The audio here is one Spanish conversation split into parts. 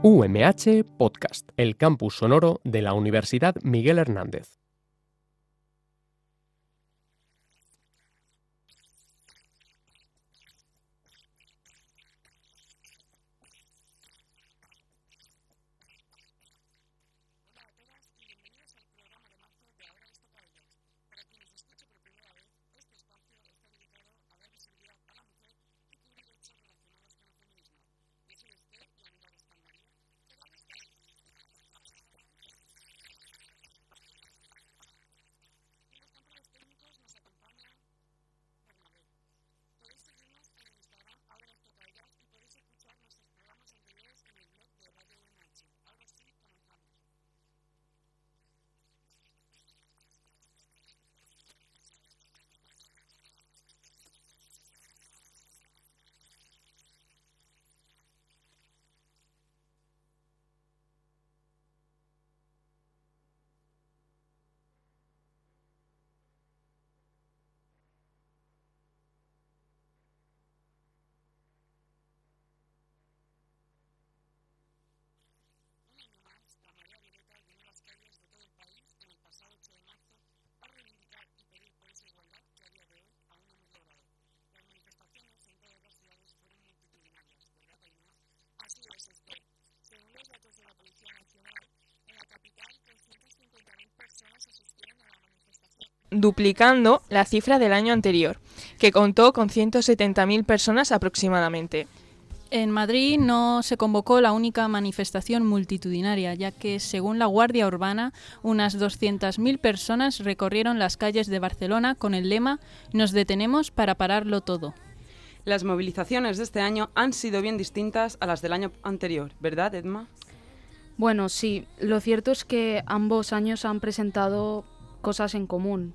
UMH Podcast, el campus sonoro de la Universidad Miguel Hernández. Duplicando la cifra del año anterior, que contó con 170.000 personas aproximadamente. En Madrid no se convocó la única manifestación multitudinaria, ya que, según la Guardia Urbana, unas 200.000 personas recorrieron las calles de Barcelona con el lema «Nos detenemos para pararlo todo». Las movilizaciones de este año han sido bien distintas a las del año anterior, ¿verdad, Edma? Bueno, sí. Lo cierto es que ambos años han presentado cosas en común.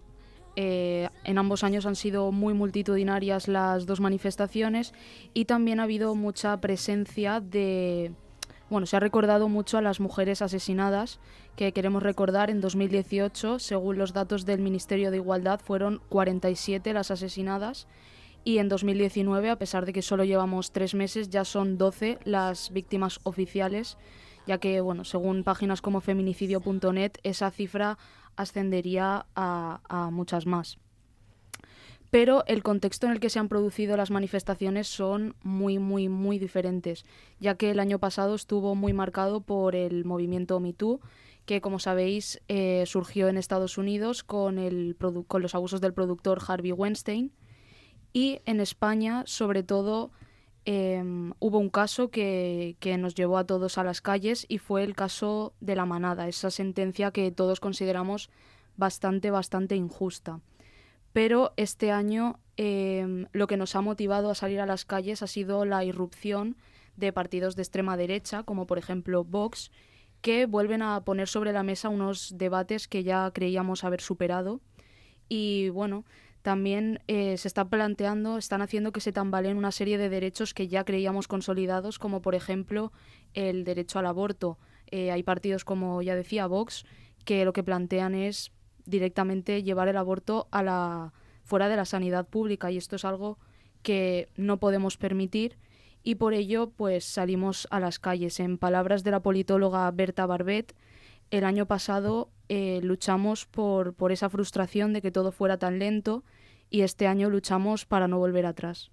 En ambos años han sido muy multitudinarias las dos manifestaciones y también ha habido mucha presencia de... Bueno, se ha recordado mucho a las mujeres asesinadas, que queremos recordar en 2018, según los datos del Ministerio de Igualdad, fueron 47 las asesinadas y en 2019, a pesar de que solo llevamos 3 meses, ya son 12 las víctimas oficiales, ya que, bueno, según páginas como feminicidio.net, esa cifra ascendería a muchas más. Pero el contexto en el que se han producido las manifestaciones son muy diferentes, ya que el año pasado estuvo muy marcado por el movimiento Me Too, que, como sabéis, surgió en Estados Unidos con los abusos del productor Harvey Weinstein, y en España, sobre todo, hubo un caso que nos llevó a todos a las calles y fue el caso de La Manada, esa sentencia que todos consideramos bastante injusta. Pero este año lo que nos ha motivado a salir a las calles ha sido la irrupción de partidos de extrema derecha, como por ejemplo Vox, que vuelven a poner sobre la mesa unos debates que ya creíamos haber superado. Y bueno, también están haciendo que se tambaleen una serie de derechos que ya creíamos consolidados, como por ejemplo el derecho al aborto. Hay partidos, como ya decía, Vox, que lo que plantean es directamente llevar el aborto fuera de la sanidad pública, y esto es algo que no podemos permitir, y por ello pues salimos a las calles. En palabras de la politóloga Berta Barbet, el año pasado luchamos por esa frustración de que todo fuera tan lento, y este año luchamos para no volver atrás.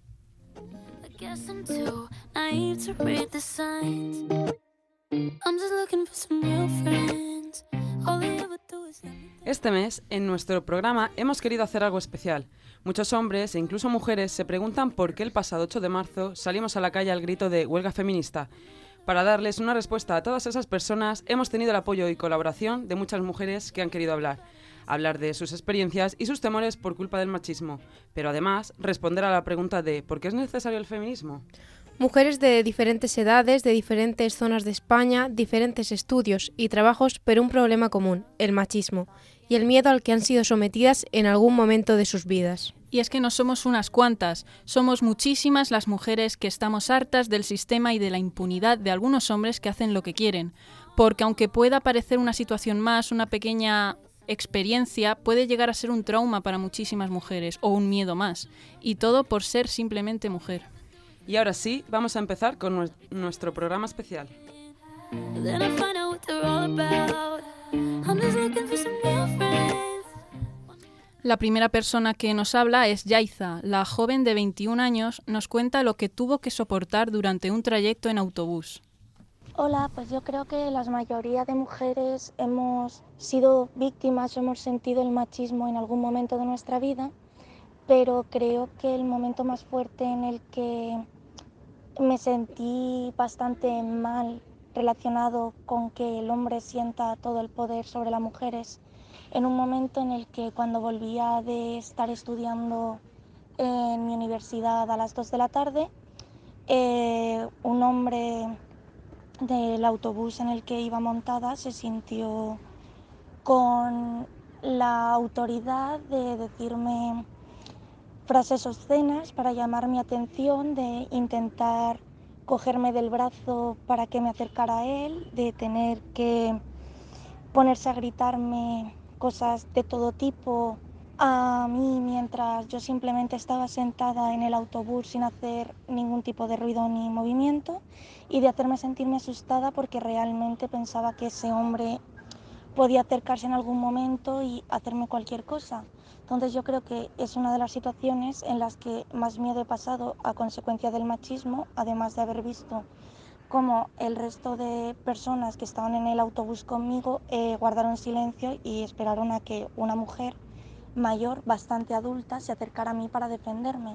Este mes, en nuestro programa, hemos querido hacer algo especial. Muchos hombres e incluso mujeres se preguntan por qué el pasado 8 de marzo salimos a la calle al grito de huelga feminista. Para darles una respuesta a todas esas personas, hemos tenido el apoyo y colaboración de muchas mujeres que han querido hablar de sus experiencias y sus temores por culpa del machismo, pero además responder a la pregunta de ¿por qué es necesario el feminismo? Mujeres de diferentes edades, de diferentes zonas de España, diferentes estudios y trabajos, pero un problema común, el machismo, y el miedo al que han sido sometidas en algún momento de sus vidas. Y es que no somos unas cuantas, somos muchísimas las mujeres que estamos hartas del sistema y de la impunidad de algunos hombres que hacen lo que quieren, porque aunque pueda parecer una situación más, una pequeña experiencia, puede llegar a ser un trauma para muchísimas mujeres o un miedo más, y todo por ser simplemente mujer. Y ahora sí, vamos a empezar con nuestro programa especial. Then I find out what they're all about. I'm just looking for some real friends. La primera persona que nos habla es Yaiza. La joven de 21 años nos cuenta lo que tuvo que soportar durante un trayecto en autobús. Hola, pues yo creo que la mayoría de mujeres hemos sido víctimas o hemos sentido el machismo en algún momento de nuestra vida, pero creo que el momento más fuerte en el que me sentí bastante mal relacionado con que el hombre sienta todo el poder sobre las mujeres, en un momento en el que cuando volvía de estar estudiando en mi universidad a las 2 de la tarde, un hombre del autobús en el que iba montada se sintió con la autoridad de decirme frases obscenas para llamar mi atención, de intentar cogerme del brazo para que me acercara a él, de tener que ponerse a gritarme cosas de todo tipo a mí mientras yo simplemente estaba sentada en el autobús sin hacer ningún tipo de ruido ni movimiento, y de hacerme sentirme asustada porque realmente pensaba que ese hombre podía acercarse en algún momento y hacerme cualquier cosa. Entonces yo creo que es una de las situaciones en las que más miedo he pasado a consecuencia del machismo, además de haber visto cómo el resto de personas que estaban en el autobús conmigo guardaron silencio y esperaron a que una mujer mayor, bastante adulta, se acercara a mí para defenderme.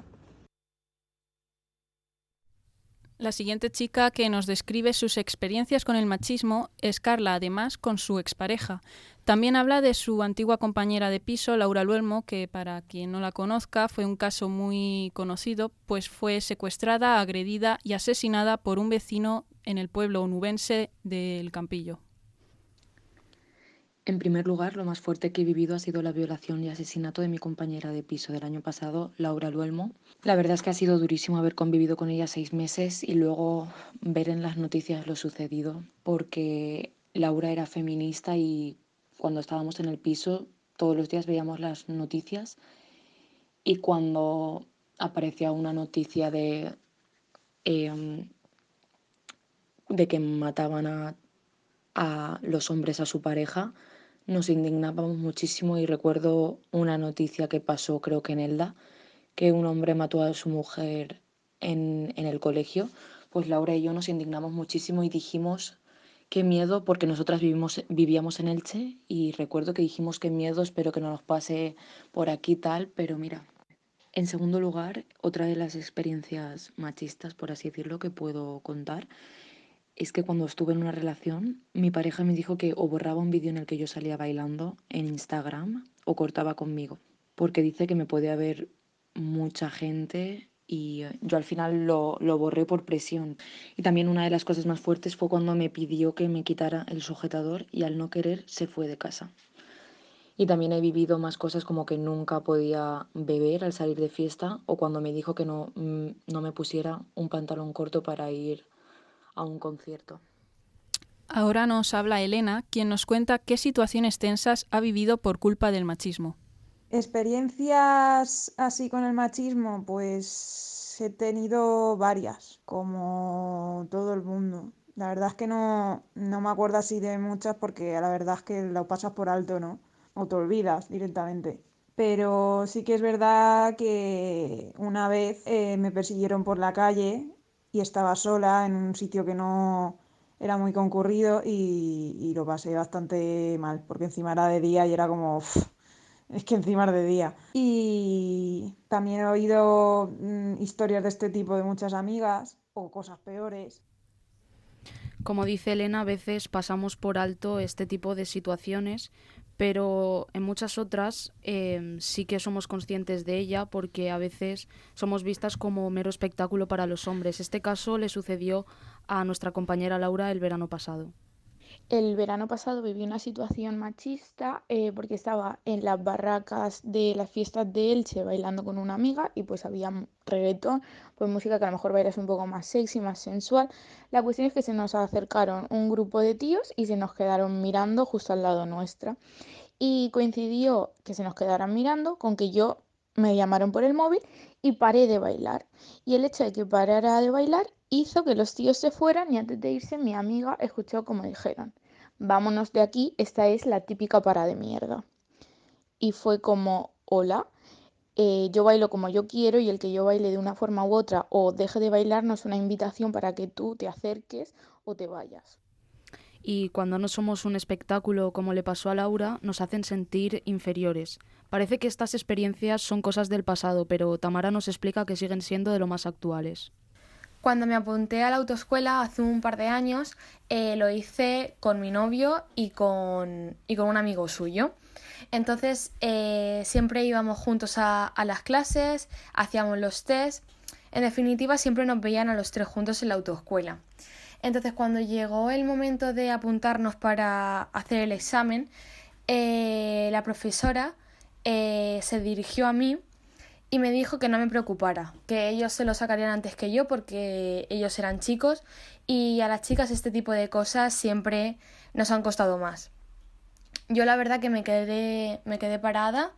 La siguiente chica que nos describe sus experiencias con el machismo es Carla, además con su expareja. También habla de su antigua compañera de piso, Laura Luelmo, que para quien no la conozca fue un caso muy conocido, pues fue secuestrada, agredida y asesinada por un vecino en el pueblo onubense del Campillo. En primer lugar, lo más fuerte que he vivido ha sido la violación y asesinato de mi compañera de piso del año pasado, Laura Luelmo. La verdad es que ha sido durísimo haber convivido con ella 6 meses y luego ver en las noticias lo sucedido, porque Laura era feminista y cuando estábamos en el piso todos los días veíamos las noticias, y cuando aparecía una noticia de que mataban a los hombres a su pareja, nos indignábamos muchísimo. Y recuerdo una noticia que pasó, creo que en Elda, que un hombre mató a su mujer en el colegio. Pues Laura y yo nos indignamos muchísimo y dijimos qué miedo, porque nosotras vivíamos en Elche, y recuerdo que dijimos qué miedo, espero que no nos pase por aquí tal, pero mira. En segundo lugar, otra de las experiencias machistas, por así decirlo, que puedo contar es que cuando estuve en una relación, mi pareja me dijo que o borraba un vídeo en el que yo salía bailando en Instagram o cortaba conmigo, porque dice que me podía ver mucha gente, y yo al final lo borré por presión. Y también una de las cosas más fuertes fue cuando me pidió que me quitara el sujetador y al no querer se fue de casa. Y también he vivido más cosas, como que nunca podía beber al salir de fiesta, o cuando me dijo que no me pusiera un pantalón corto para ir a un concierto. Ahora nos habla Elena, quien nos cuenta qué situaciones tensas ha vivido por culpa del machismo. Experiencias así con el machismo, pues he tenido varias, como todo el mundo. La verdad es que no me acuerdo así de muchas, porque la verdad es que lo pasas por alto, ¿no? O te olvidas directamente. Pero sí que es verdad que una vez me persiguieron por la calle y estaba sola en un sitio que no era muy concurrido, y lo pasé bastante mal, porque encima era de día y era como... es que encima es de día. Y también he oído historias de este tipo de muchas amigas, o cosas peores. Como dice Elena, a veces pasamos por alto este tipo de situaciones, pero en muchas otras sí que somos conscientes de ella, porque a veces somos vistas como mero espectáculo para los hombres. Este caso le sucedió a nuestra compañera Laura el verano pasado. El verano pasado viví una situación machista porque estaba en las barracas de las fiestas de Elche bailando con una amiga, y pues había reggaetón, pues música que a lo mejor bailas un poco más sexy, más sensual. La cuestión es que se nos acercaron un grupo de tíos y se nos quedaron mirando justo al lado nuestra. Y coincidió que se nos quedaran mirando con que yo me llamaron por el móvil y paré de bailar. Y el hecho de que parara de bailar hizo que los tíos se fueran y antes de irse mi amiga escuchó como dijeron, vámonos de aquí, esta es la típica para de mierda. Y fue como, hola, yo bailo como yo quiero y el que yo baile de una forma u otra o deje de bailar no es una invitación para que tú te acerques o te vayas. Y cuando no somos un espectáculo como le pasó a Laura, nos hacen sentir inferiores. Parece que estas experiencias son cosas del pasado, pero Tamara nos explica que siguen siendo de lo más actuales. Cuando me apunté a la autoescuela hace un par de años, lo hice con mi novio y con un amigo suyo. Entonces siempre íbamos juntos a las clases, hacíamos los test. En definitiva, siempre nos veían a los tres juntos en la autoescuela. Entonces, cuando llegó el momento de apuntarnos para hacer el examen, la profesora se dirigió a mí y me dijo que no me preocupara, que ellos se lo sacarían antes que yo porque ellos eran chicos y a las chicas este tipo de cosas siempre nos han costado más. Yo la verdad que me quedé parada,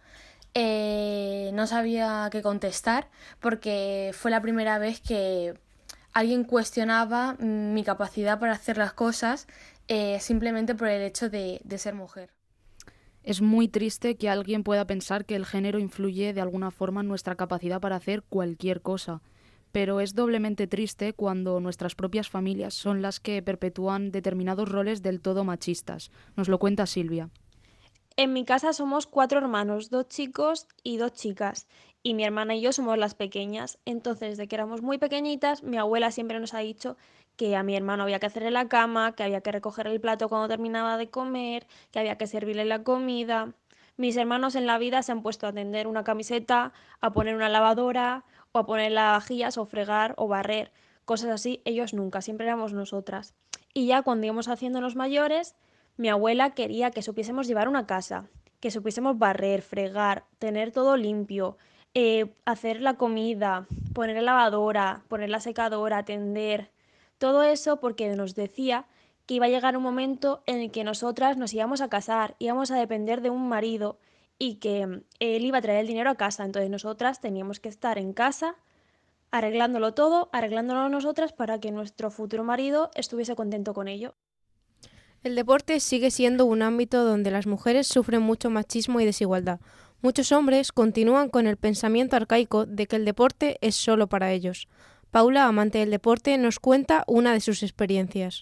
no sabía qué contestar porque fue la primera vez que alguien cuestionaba mi capacidad para hacer las cosas simplemente por el hecho de ser mujer. Es muy triste que alguien pueda pensar que el género influye de alguna forma en nuestra capacidad para hacer cualquier cosa, pero es doblemente triste cuando nuestras propias familias son las que perpetúan determinados roles del todo machistas. Nos lo cuenta Silvia. En mi casa somos 4 hermanos, 2 chicos y 2 chicas. Y mi hermana y yo somos las pequeñas. Entonces, desde que éramos muy pequeñitas, mi abuela siempre nos ha dicho que a mi hermano había que hacerle la cama, que había que recoger el plato cuando terminaba de comer, que había que servirle la comida. Mis hermanos en la vida se han puesto a tender una camiseta, a poner una lavadora, o a poner lavavajillas, o fregar, o barrer. Cosas así, ellos nunca, siempre éramos nosotras. Y ya cuando íbamos haciéndonos mayores, mi abuela quería que supiésemos llevar una casa, que supiésemos barrer, fregar, tener todo limpio, hacer la comida, poner la lavadora, poner la secadora, tender. Todo eso porque nos decía que iba a llegar un momento en el que nosotras nos íbamos a casar, íbamos a depender de un marido y que él iba a traer el dinero a casa. Entonces nosotras teníamos que estar en casa arreglándolo todo, arreglándolo nosotras para que nuestro futuro marido estuviese contento con ello. El deporte sigue siendo un ámbito donde las mujeres sufren mucho machismo y desigualdad. Muchos hombres continúan con el pensamiento arcaico de que el deporte es solo para ellos. Paula, amante del deporte, nos cuenta una de sus experiencias.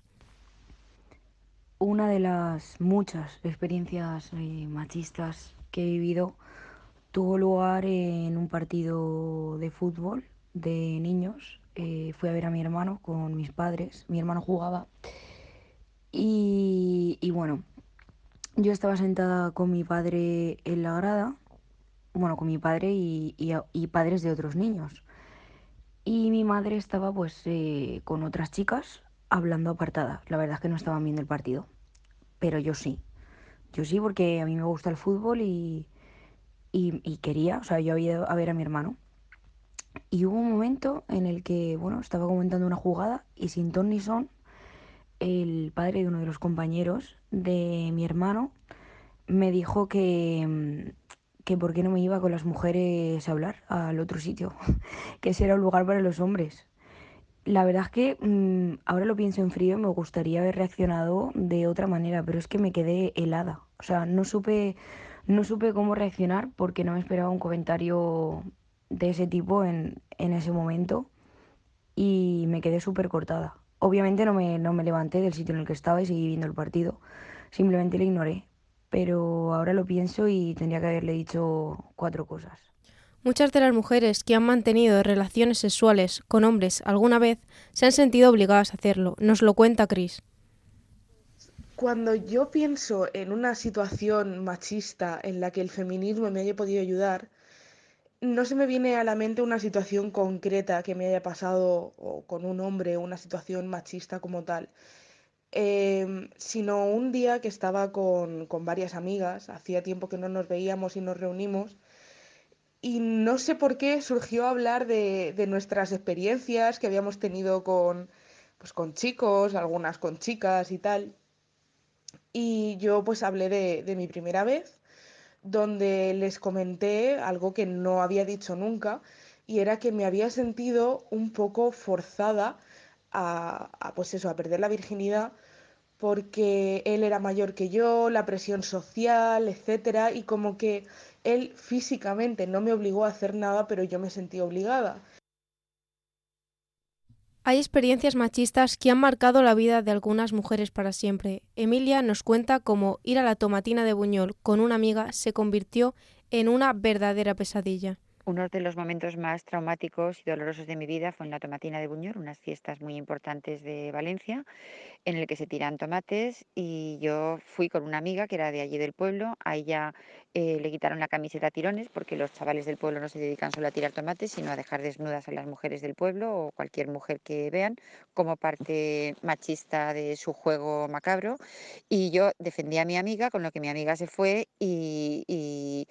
Una de las muchas experiencias machistas que he vivido tuvo lugar en un partido de fútbol de niños. Fui a ver a mi hermano con mis padres. Mi hermano jugaba. Y bueno, yo estaba sentada con mi padre en la grada, bueno, con mi padre y padres de otros niños. Y mi madre estaba pues con otras chicas hablando apartadas. La verdad es que no estaban viendo el partido, pero yo sí. Yo sí porque a mí me gusta el fútbol y quería, o sea, yo había ido a ver a mi hermano. Y hubo un momento en el que, bueno, estaba comentando una jugada y sin ton ni son, el padre de uno de los compañeros de mi hermano me dijo que por qué no me iba con las mujeres a hablar al otro sitio, que ese era un lugar para los hombres. La verdad es que ahora lo pienso en frío y me gustaría haber reaccionado de otra manera, pero es que me quedé helada. O sea, no supe cómo reaccionar porque no me esperaba un comentario de ese tipo en ese momento y me quedé súper cortada. Obviamente no me levanté del sitio en el que estaba y seguí viendo el partido. Simplemente lo ignoré. Pero ahora lo pienso y tendría que haberle dicho 4 cosas. Muchas de las mujeres que han mantenido relaciones sexuales con hombres alguna vez se han sentido obligadas a hacerlo. Nos lo cuenta Cris. Cuando yo pienso en una situación machista en la que el feminismo me haya podido ayudar, no se me viene a la mente una situación concreta que me haya pasado o con un hombre, una situación machista como tal, sino un día que estaba con varias amigas, hacía tiempo que no nos veíamos y nos reunimos, y no sé por qué surgió hablar de nuestras experiencias que habíamos tenido pues, con chicos, algunas con chicas y tal, y yo pues hablé de mi primera vez, donde les comenté algo que no había dicho nunca, y era que me había sentido un poco forzada pues eso, a perder la virginidad porque él era mayor que yo, la presión social, etcétera, y como que él físicamente no me obligó a hacer nada, pero yo me sentí obligada. Hay experiencias machistas que han marcado la vida de algunas mujeres para siempre. Emilia nos cuenta cómo ir a la tomatina de Buñol con una amiga se convirtió en una verdadera pesadilla. Uno de los momentos más traumáticos y dolorosos de mi vida fue en la tomatina de Buñol, unas fiestas muy importantes de Valencia, en el que se tiran tomates, y yo fui con una amiga que era de allí del pueblo. A ella le quitaron la camiseta a tirones, porque los chavales del pueblo no se dedican solo a tirar tomates, sino a dejar desnudas a las mujeres del pueblo o cualquier mujer que vean, como parte machista de su juego macabro. Y yo defendí a mi amiga, con lo que mi amiga se fue y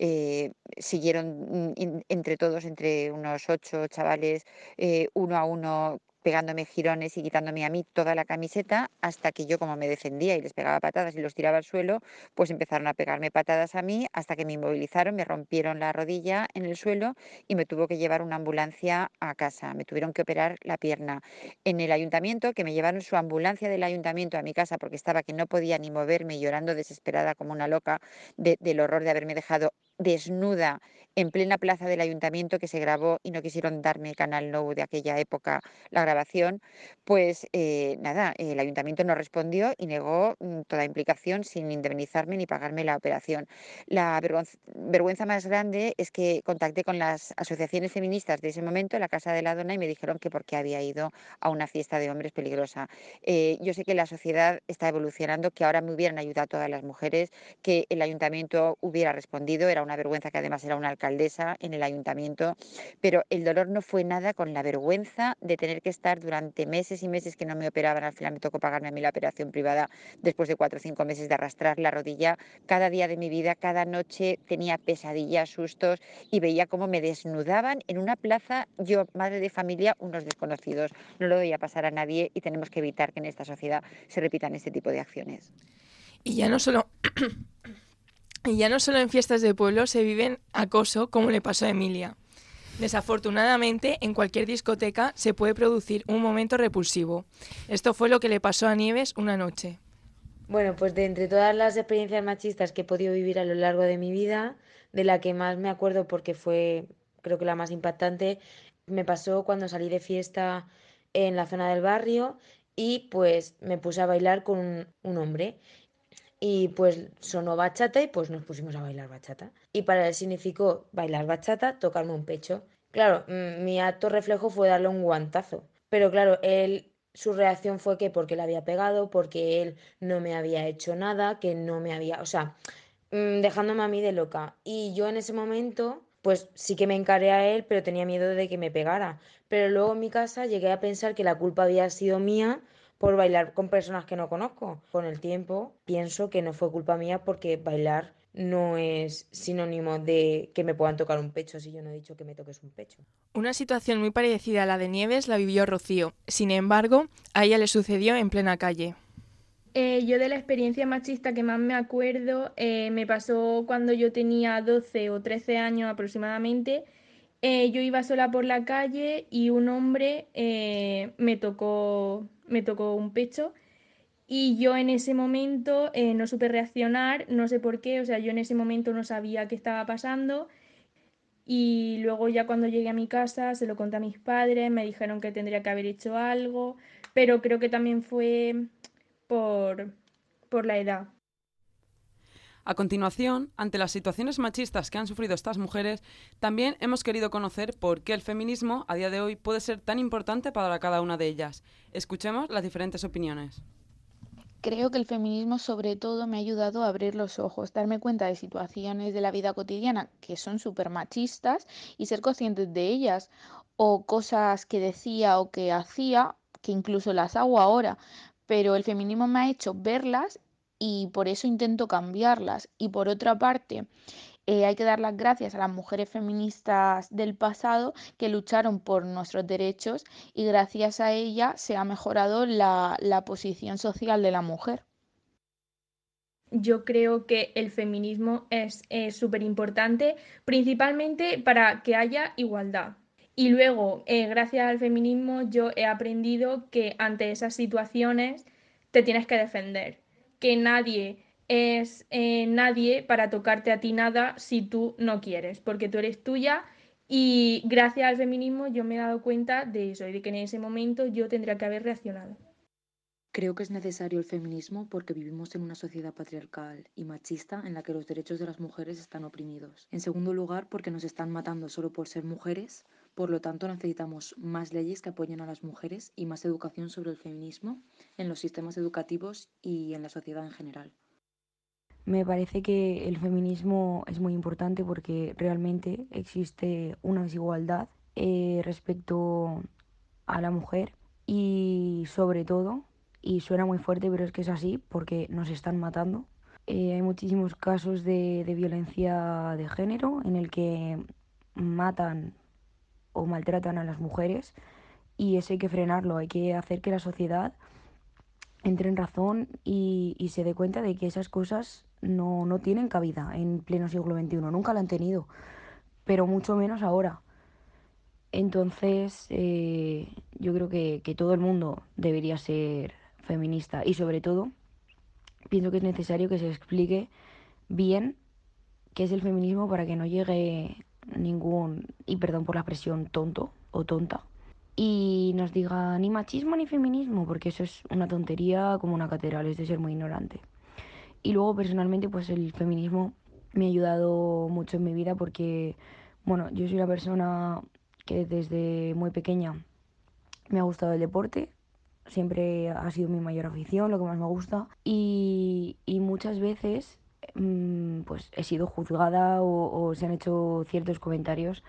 siguieron entre todos, entre unos 8 chavales, uno a uno, pegándome jirones y quitándome a mí toda la camiseta, hasta que yo, como me defendía y les pegaba patadas y los tiraba al suelo, pues empezaron a pegarme patadas a mí, hasta que me inmovilizaron, me rompieron la rodilla en el suelo y me tuvo que llevar una ambulancia a casa. Me tuvieron que operar la pierna. En el ayuntamiento, que me llevaron su ambulancia del ayuntamiento a mi casa, porque estaba que no podía ni moverme, llorando desesperada como una loca del horror de haberme dejado desnuda en plena plaza del ayuntamiento, que se grabó y no quisieron darme Canal Nou de aquella época la grabación. Pues nada, el ayuntamiento no respondió y negó toda implicación, sin indemnizarme ni pagarme la operación. La vergüenza más grande es que contacté con las asociaciones feministas de ese momento, en la Casa de la Dona, y me dijeron que por qué había ido a una fiesta de hombres peligrosa. Yo sé que la sociedad está evolucionando, que ahora me hubieran ayudado todas las mujeres, que el ayuntamiento hubiera respondido. Era una vergüenza que además era una alcaldesa en el ayuntamiento, pero el dolor no fue nada con la vergüenza de tener que estar durante meses y meses que no me operaban. Al final me tocó pagarme a mí la operación privada después de 4 o 5 meses de arrastrar la rodilla. Cada día de mi vida, cada noche tenía pesadillas, sustos, y veía cómo me desnudaban en una plaza, yo, madre de familia, unos desconocidos. No lo doy a pasar a nadie, y tenemos que evitar que en esta sociedad se repitan este tipo de acciones. Y ya no solo en fiestas de pueblo se viven acoso, como le pasó a Emilia. Desafortunadamente, en cualquier discoteca se puede producir un momento repulsivo. Esto fue lo que le pasó a Nieves una noche. Bueno, pues de entre todas las experiencias machistas que he podido vivir a lo largo de mi vida, de la que más me acuerdo, porque fue, creo que la más impactante, me pasó cuando salí de fiesta en la zona del barrio y pues me puse a bailar con un hombre. Y pues sonó bachata y pues nos pusimos a bailar bachata. Y para él significó bailar bachata, tocarme un pecho. Claro, mi acto reflejo fue darle un guantazo. Pero claro, su reacción fue que porque le había pegado, porque él no me había hecho nada, que no me había, o sea, dejándome a mí de loca. Y yo en ese momento, pues sí que me encaré a él, pero tenía miedo de que me pegara. Pero luego en mi casa llegué a pensar que la culpa había sido mía por bailar con personas que no conozco. Con el tiempo pienso que no fue culpa mía, porque bailar no es sinónimo de que me puedan tocar un pecho si yo no he dicho que me toques un pecho. Una situación muy parecida a la de Nieves la vivió Rocío. Sin embargo, a ella le sucedió en plena calle. Yo de la experiencia machista que más me acuerdo me pasó cuando yo tenía 12 o 13 años aproximadamente. Yo iba sola por la calle y un hombre me tocó un pecho, y yo en ese momento no supe reaccionar, no sé por qué, o sea, yo en ese momento no sabía qué estaba pasando, y luego ya cuando llegué a mi casa se lo conté a mis padres, me dijeron que tendría que haber hecho algo, pero creo que también fue por la edad. A continuación, ante las situaciones machistas que han sufrido estas mujeres, también hemos querido conocer por qué el feminismo a día de hoy puede ser tan importante para cada una de ellas. Escuchemos las diferentes opiniones. Creo que el feminismo sobre todo me ha ayudado a abrir los ojos, darme cuenta de situaciones de la vida cotidiana que son súper machistas y ser conscientes de ellas, o cosas que decía o que hacía que incluso las hago ahora, pero el feminismo me ha hecho verlas y por eso intento cambiarlas. Y por otra parte, hay que dar las gracias a las mujeres feministas del pasado que lucharon por nuestros derechos, y gracias a ellas se ha mejorado la posición social de la mujer. Yo creo que el feminismo es súper importante, principalmente para que haya igualdad. Y luego, gracias al feminismo, yo he aprendido que ante esas situaciones te tienes que defender, que nadie es nadie para tocarte a ti nada si tú no quieres, porque tú eres tuya y gracias al feminismo yo me he dado cuenta de eso y de que en ese momento yo tendría que haber reaccionado. Creo que es necesario el feminismo porque vivimos en una sociedad patriarcal y machista en la que los derechos de las mujeres están oprimidos. En segundo lugar, porque nos están matando solo por ser mujeres, por lo tanto necesitamos más leyes que apoyen a las mujeres y más educación sobre el feminismo en los sistemas educativos y en la sociedad en general. Me parece que el feminismo es muy importante porque realmente existe una desigualdad respecto a la mujer y sobre todo, y suena muy fuerte pero es que es así porque nos están matando. Hay muchísimos casos de violencia de género en el que matan o maltratan a las mujeres y eso hay que frenarlo, hay que hacer que la sociedad entre en razón y se dé cuenta de que esas cosas no tienen cabida en pleno siglo XXI, nunca la han tenido, pero mucho menos ahora. Entonces, yo creo que todo el mundo debería ser feminista y sobre todo pienso que es necesario que se explique bien qué es el feminismo para que no llegue ningún, y perdón por la expresión, tonto o tonta, y nos diga ni machismo ni feminismo, porque eso es una tontería como una catedral, es de ser muy ignorante. Y luego personalmente pues el feminismo me ha ayudado mucho en mi vida porque, bueno, yo soy una persona que desde muy pequeña me ha gustado el deporte, siempre ha sido mi mayor afición, lo que más me gusta, y muchas veces pues he sido juzgada o se han hecho ciertos comentarios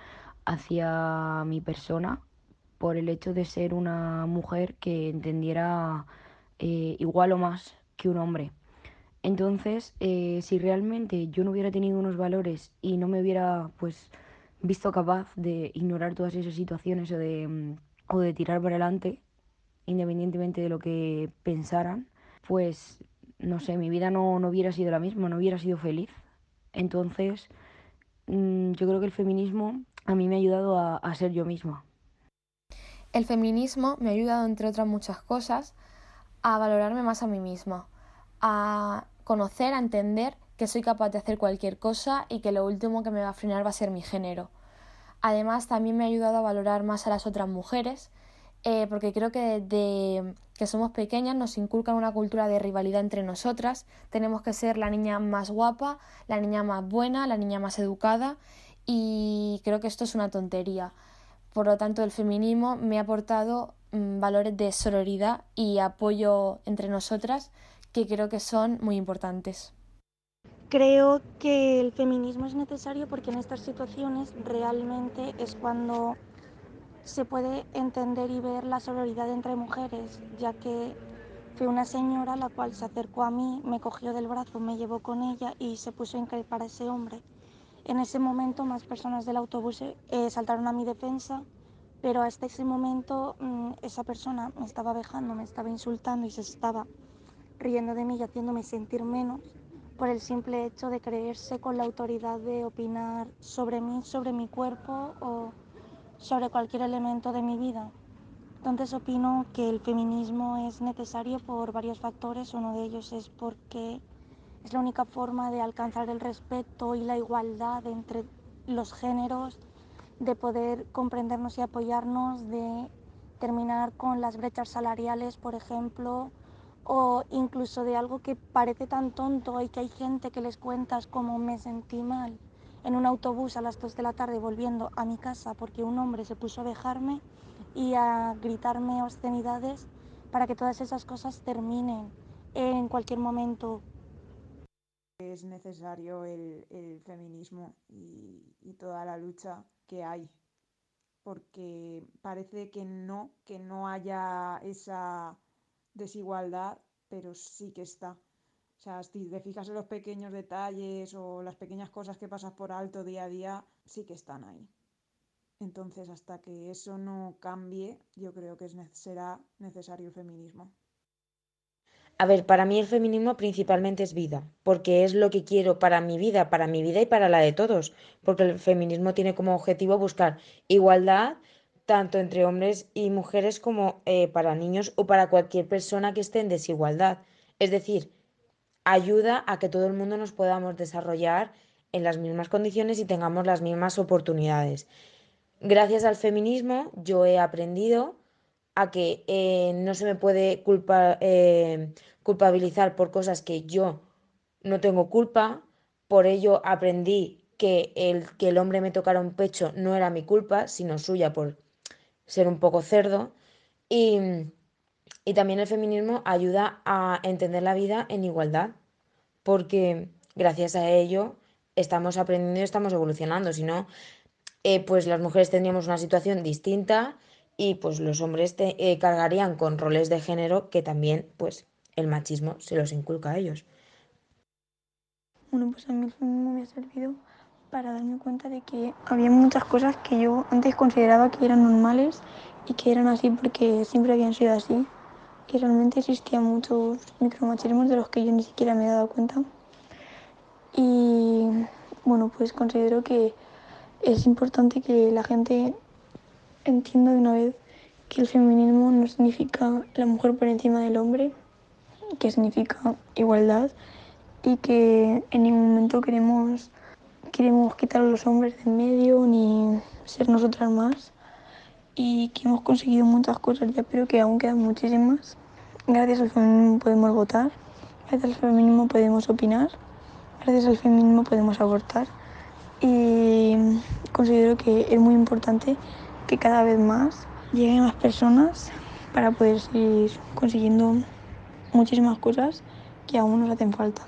hacia mi persona por el hecho de ser una mujer que entendiera igual o más que un hombre. Entonces, si realmente yo no hubiera tenido unos valores y no me hubiera pues visto capaz de ignorar todas esas situaciones o de tirar para adelante, independientemente de lo que pensaran, pues no sé, mi vida no hubiera sido la misma, no hubiera sido feliz. Entonces, yo creo que el feminismo a mí me ha ayudado a ser yo misma. El feminismo me ha ayudado, entre otras muchas cosas, a valorarme más a mí misma, a conocer, a entender que soy capaz de hacer cualquier cosa y que lo último que me va a frenar va a ser mi género. Además, también me ha ayudado a valorar más a las otras mujeres, porque creo que desde que somos pequeñas nos inculcan una cultura de rivalidad entre nosotras. Tenemos que ser la niña más guapa, la niña más buena, la niña más educada, y creo que esto es una tontería. Por lo tanto, el feminismo me ha aportado valores de sororidad y apoyo entre nosotras que creo que son muy importantes. Creo que el feminismo es necesario porque en estas situaciones realmente es cuando se puede entender y ver la sororidad entre mujeres, ya que fue una señora la cual se acercó a mí, me cogió del brazo, me llevó con ella y se puso a increpar a ese hombre. En ese momento más personas del autobús saltaron a mi defensa, pero hasta ese momento esa persona me estaba vejando, me estaba insultando y se estaba riendo de mí y haciéndome sentir menos por el simple hecho de creerse con la autoridad de opinar sobre mí, sobre mi cuerpo o sobre cualquier elemento de mi vida. Entonces opino que el feminismo es necesario por varios factores. Uno de ellos es porque es la única forma de alcanzar el respeto y la igualdad entre los géneros, de poder comprendernos y apoyarnos, de terminar con las brechas salariales, por ejemplo, o incluso de algo que parece tan tonto y que hay gente que les cuentas como me sentí mal en un autobús a las 2 de la tarde volviendo a mi casa porque un hombre se puso a vejarme y a gritarme obscenidades, para que todas esas cosas terminen en cualquier momento. Es necesario el feminismo y toda la lucha que hay, porque parece que no haya esa desigualdad, pero sí que está. O sea, si te fijas en los pequeños detalles o las pequeñas cosas que pasas por alto día a día, sí que están ahí. Entonces, hasta que eso no cambie, yo creo que será necesario el feminismo. A ver, para mí el feminismo principalmente es vida, porque es lo que quiero para mi vida y para la de todos, porque el feminismo tiene como objetivo buscar igualdad tanto entre hombres y mujeres como para niños o para cualquier persona que esté en desigualdad. Es decir, ayuda a que todo el mundo nos podamos desarrollar en las mismas condiciones y tengamos las mismas oportunidades. Gracias al feminismo yo he aprendido a que no se me puede culpabilizar por cosas que yo no tengo culpa. Por ello aprendí que el hombre me tocara un pecho no era mi culpa, sino suya por ser un poco cerdo. Y también el feminismo ayuda a entender la vida en igualdad, porque gracias a ello estamos aprendiendo y estamos evolucionando. Si no, pues las mujeres tendríamos una situación distinta y pues los hombres cargarían con roles de género que también pues el machismo se los inculca a ellos. Bueno, pues a mí el feminismo me ha servido para darme cuenta de que había muchas cosas que yo antes consideraba que eran normales y que eran así porque siempre habían sido así, y realmente existían muchos micromachismos de los que yo ni siquiera me he dado cuenta. Y bueno, pues considero que es importante que la gente entienda de una vez que el feminismo no significa la mujer por encima del hombre, que significa igualdad, y que en ningún momento queremos quitar a los hombres de en medio ni ser nosotras más, y que hemos conseguido muchas cosas ya, pero que aún quedan muchísimas. Gracias al feminismo podemos votar, gracias al feminismo podemos opinar, gracias al feminismo podemos abortar, y considero que es muy importante que cada vez más lleguen más personas para poder seguir consiguiendo muchísimas cosas que aún nos hacen falta.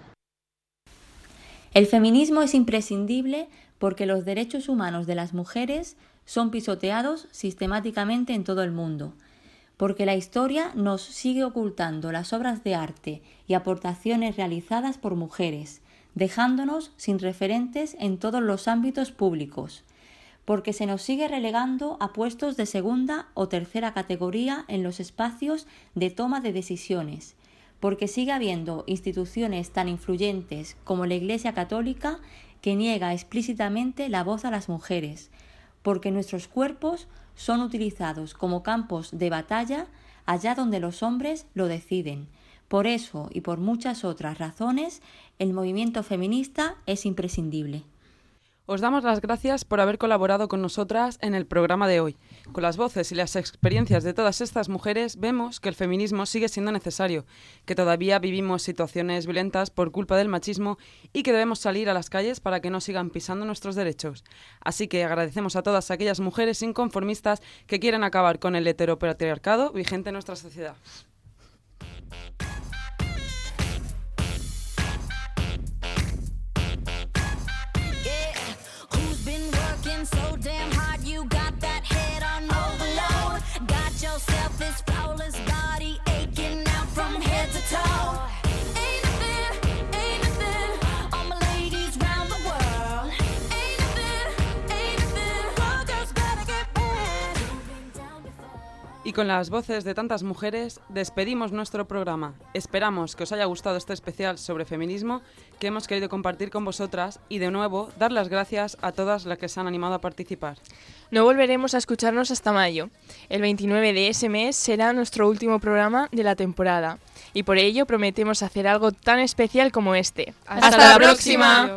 El feminismo es imprescindible porque los derechos humanos de las mujeres son pisoteados sistemáticamente en todo el mundo, porque la historia nos sigue ocultando las obras de arte y aportaciones realizadas por mujeres, dejándonos sin referentes en todos los ámbitos públicos, porque se nos sigue relegando a puestos de segunda o tercera categoría en los espacios de toma de decisiones, porque sigue habiendo instituciones tan influyentes como la Iglesia Católica que niega explícitamente la voz a las mujeres, porque nuestros cuerpos son utilizados como campos de batalla allá donde los hombres lo deciden. Por eso y por muchas otras razones, el movimiento feminista es imprescindible. Os damos las gracias por haber colaborado con nosotras en el programa de hoy. Con las voces y las experiencias de todas estas mujeres vemos que el feminismo sigue siendo necesario, que todavía vivimos situaciones violentas por culpa del machismo y que debemos salir a las calles para que no sigan pisando nuestros derechos. Así que agradecemos a todas aquellas mujeres inconformistas que quieren acabar con el heteropatriarcado vigente en nuestra sociedad. So damn hard, you got that head on overload. Got yourself this flawless body aching out from head to toe. Ain't nothing, all my ladies round the world. Ain't nothing, all girls gotta get back. Y con las voces de tantas mujeres despedimos nuestro programa. Esperamos que os haya gustado este especial sobre feminismo que hemos querido compartir con vosotras y de nuevo dar las gracias a todas las que se han animado a participar. No volveremos a escucharnos hasta mayo. El 29 de ese mes será nuestro último programa de la temporada y por ello prometemos hacer algo tan especial como este. ¡Hasta la próxima! Adiós.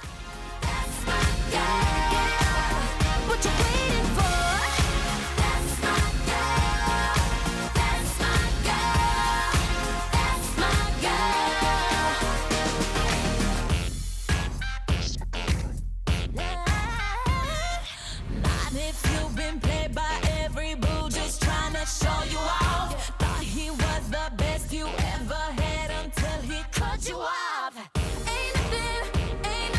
Show you off. Thought he was the best you ever had until he cut you off. Ain't nothing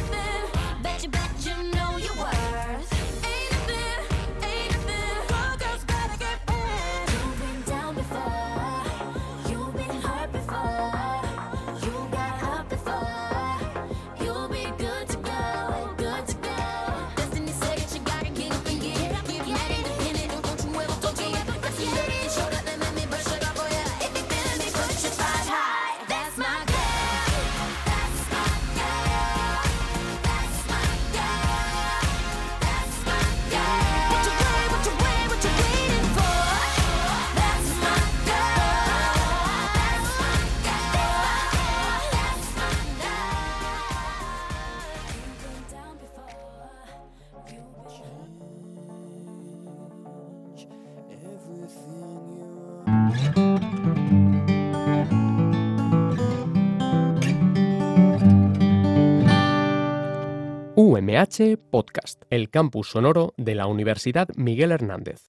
UMH Podcast, el campus sonoro de la Universidad Miguel Hernández.